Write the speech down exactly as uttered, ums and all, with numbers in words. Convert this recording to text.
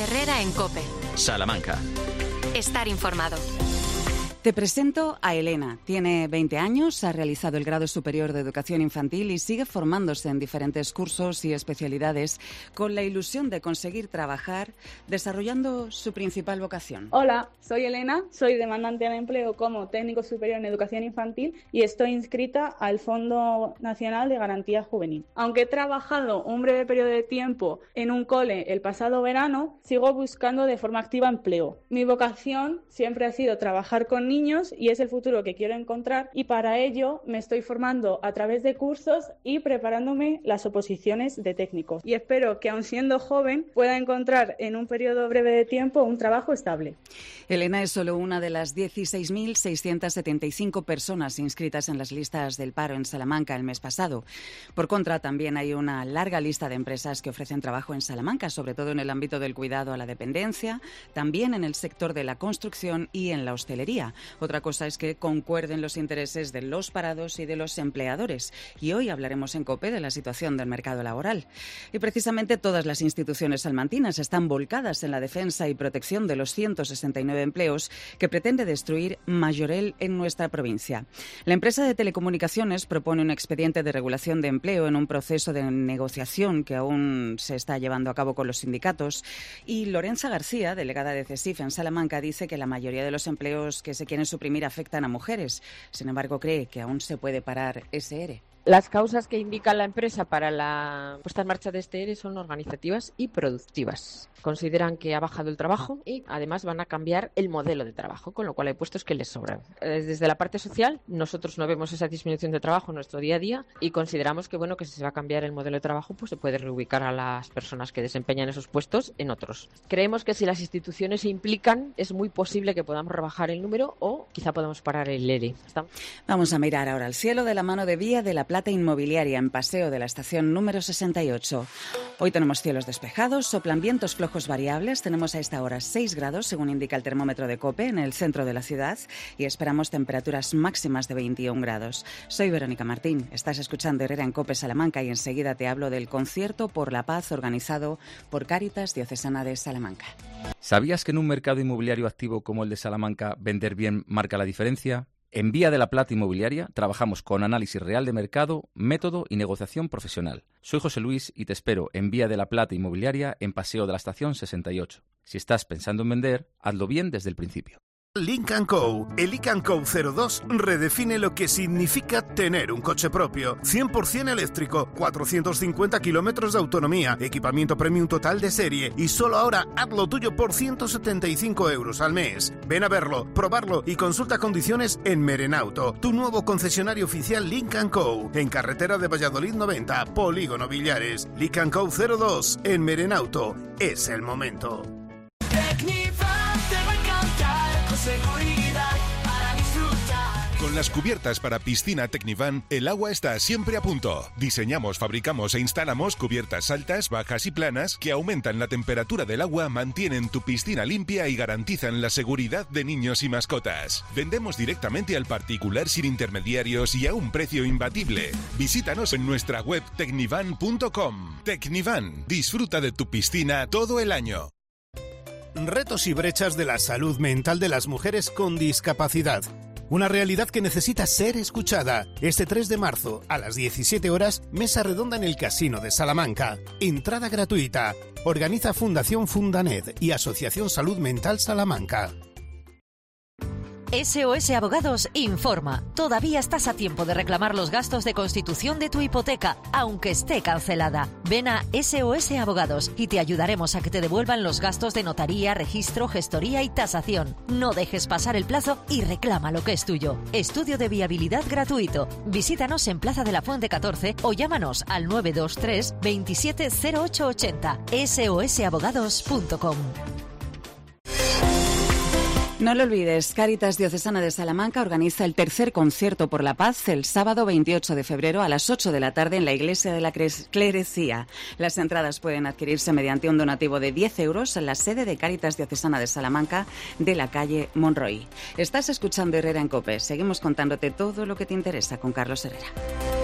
Herrera en COPE. Salamanca. Estar informado. Te presento a Elena. Tiene veinte años, ha realizado el grado superior de educación infantil y sigue formándose en diferentes cursos y especialidades con la ilusión de conseguir trabajar desarrollando su principal vocación. Hola, soy Elena, soy demandante de empleo como técnico superior en educación infantil y estoy inscrita al Fondo Nacional de Garantía Juvenil. Aunque he trabajado un breve periodo de tiempo en un cole el pasado verano, sigo buscando de forma activa empleo. Mi vocación siempre ha sido trabajar con niños y es el futuro que quiero encontrar, y para ello me estoy formando a través de cursos y preparándome las oposiciones de técnicos, y espero que aun siendo joven pueda encontrar en un periodo breve de tiempo un trabajo estable. Elena es solo una de las dieciséis mil seiscientas setenta y cinco personas inscritas en las listas del paro en Salamanca el mes pasado. Por contra, también hay una larga lista de empresas que ofrecen trabajo en Salamanca, sobre todo en el ámbito del cuidado a la dependencia, también en el sector de la construcción y en la hostelería. Otra cosa es que concuerden los intereses de los parados y de los empleadores. Y hoy hablaremos en COPE de la situación del mercado laboral. Y precisamente todas las instituciones salmantinas están volcadas en la defensa y protección de los ciento sesenta y nueve empleos que pretende destruir Majorel en nuestra provincia. La empresa de telecomunicaciones propone un expediente de regulación de empleo en un proceso de negociación que aún se está llevando a cabo con los sindicatos. Y Lorenza García, delegada de CESIF en Salamanca, dice que la mayoría de los empleos que se quieren suprimir afectan a mujeres. Sin embargo, cree que aún se puede parar ese ERE. Las causas que indica la empresa para la puesta en marcha de este ERE son organizativas y productivas. Consideran que ha bajado el trabajo y además van a cambiar el modelo de trabajo, con lo cual hay puestos que les sobran. Desde la parte social, nosotros no vemos esa disminución de trabajo en nuestro día a día y consideramos que bueno que si se va a cambiar el modelo de trabajo, pues se puede reubicar a las personas que desempeñan esos puestos en otros. Creemos que si las instituciones se implican, es muy posible que podamos rebajar el número o quizá podamos parar el ERE. ¿Estamos? Vamos a mirar ahora al cielo de la mano de Vía de la Plata Inmobiliaria en Paseo de la Estación número sesenta y ocho. Hoy tenemos cielos despejados, soplan vientos flojos variables, tenemos a esta hora seis grados según indica el termómetro de COPE en el centro de la ciudad y esperamos temperaturas máximas de veintiún grados. Soy Verónica Martín, estás escuchando Herrera en COPE Salamanca y enseguida te hablo del concierto por la paz organizado por Cáritas Diocesana de Salamanca. ¿Sabías que en un mercado inmobiliario activo como el de Salamanca vender bien marca la diferencia? En Vía de la Plata Inmobiliaria trabajamos con análisis real de mercado, método y negociación profesional. Soy José Luis y te espero en Vía de la Plata Inmobiliaria en Paseo de la Estación sesenta y ocho. Si estás pensando en vender, hazlo bien desde el principio. Lynk and Co. El Lynk and Co cero dos redefine lo que significa tener un coche propio. cien por ciento eléctrico, cuatrocientos cincuenta kilómetros de autonomía, equipamiento premium total de serie y solo ahora hazlo tuyo por ciento setenta y cinco euros al mes. Ven a verlo, probarlo y consulta condiciones en Merenauto, tu nuevo concesionario oficial Lynk and Co. En carretera de Valladolid noventa, Polígono Villares. Lynk and Co cero dos en Merenauto. Es el momento. Seguridad para disfrutar. Con las cubiertas para piscina Tecnivan, el agua está siempre a punto. Diseñamos, fabricamos e instalamos cubiertas altas, bajas y planas que aumentan la temperatura del agua, mantienen tu piscina limpia y garantizan la seguridad de niños y mascotas. Vendemos directamente al particular sin intermediarios y a un precio imbatible. Visítanos en nuestra web tecnivan punto com. Tecnivan, disfruta de tu piscina todo el año. Retos y brechas de la salud mental de las mujeres con discapacidad. Una realidad que necesita ser escuchada. Este tres de marzo, a las diecisiete horas, mesa redonda en el Casino de Salamanca. Entrada gratuita. Organiza Fundación Fundanet y Asociación Salud Mental Salamanca. S O S Abogados informa. Todavía estás a tiempo de reclamar los gastos de constitución de tu hipoteca, aunque esté cancelada. Ven a S O S Abogados y te ayudaremos a que te devuelvan los gastos de notaría, registro, gestoría y tasación. No dejes pasar el plazo y reclama lo que es tuyo. Estudio de viabilidad gratuito. Visítanos en Plaza de la Fuente catorce o llámanos al nueve dos tres veintisiete cero ocho ochenta. S O S abogados punto com. No lo olvides, Cáritas Diocesana de Salamanca organiza el tercer concierto por la paz el sábado veintiocho de febrero a las ocho de la tarde en la Iglesia de la Clerecía. Las entradas pueden adquirirse mediante un donativo de diez euros en la sede de Cáritas Diocesana de Salamanca de la calle Monroy. Estás escuchando Herrera en COPE. Seguimos contándote todo lo que te interesa con Carlos Herrera.